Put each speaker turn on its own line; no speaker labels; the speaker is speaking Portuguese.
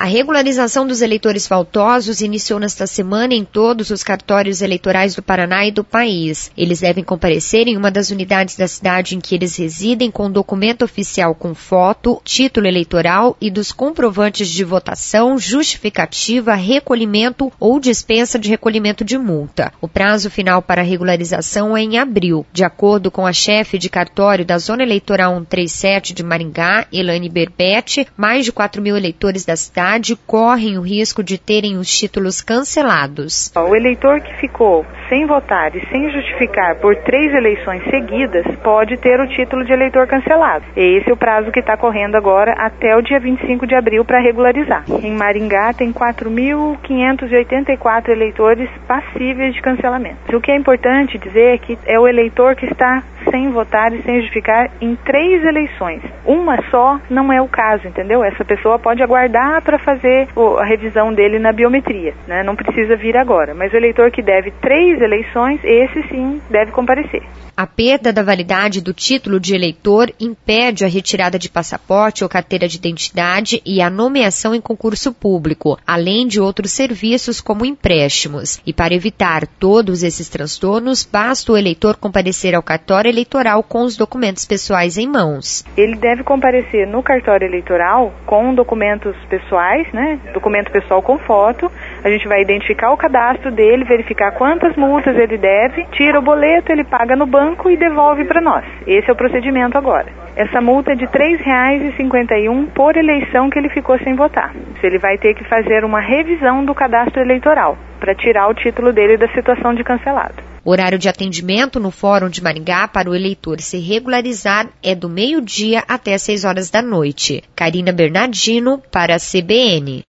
regularização dos eleitores faltosos iniciou nesta semana em todos os cartórios eleitorais do Paraná e do país. Eles devem comparecer em uma das unidades da cidade em que eles residem com documento oficial com foto, título eleitoral e dos comprovantes de votação, justificativa, recolhimento ou dispensa de recolhimento de multa. O prazo final para a regularização é em abril. De acordo com a chefe de cartório da Zona Eleitoral 137 de Maringá, Elaine Berbete, mais de 4.000 eleitores da cidade correm o risco de terem os títulos cancelados.
O eleitor que ficou sem votar e sem justificar por 3 eleições seguidas pode ter o título de eleitor cancelado. Esse é o prazo que está correndo agora até o dia 25 de abril para regularizar. Em Maringá tem 4.584 eleitores passíveis de cancelamento. O que é importante dizer é que é o eleitor que está sem votar e sem justificar em 3 eleições. Uma só não é o caso, entendeu? Essa pessoa pode aguardar para fazer a revisão dele na biometria, né? Não precisa vir agora. Mas o eleitor que deve 3 eleições, esse sim deve comparecer.
A perda da validade do título de eleitor impede a retirada de passaporte ou carteira de identidade e a nomeação em concurso público, além de outros serviços como empréstimos. E para evitar todos esses transtornos, basta o eleitor comparecer ao cartório eleitoral com os documentos pessoais em mãos.
Ele deve comparecer no cartório eleitoral com documentos pessoais, né? Documento pessoal com foto. A gente vai identificar o cadastro dele, verificar quantas multas ele deve, tira o boleto, ele paga no banco e devolve para nós. Esse é o procedimento agora. Essa multa é de R$ 3,51 por eleição que ele ficou sem votar. Ele vai ter que fazer uma revisão do cadastro eleitoral para tirar o título dele da situação de cancelado.
O horário de atendimento no Fórum de Maringá para o eleitor se regularizar é do meio-dia até 6 horas da noite. Karina Bernardino para a CBN.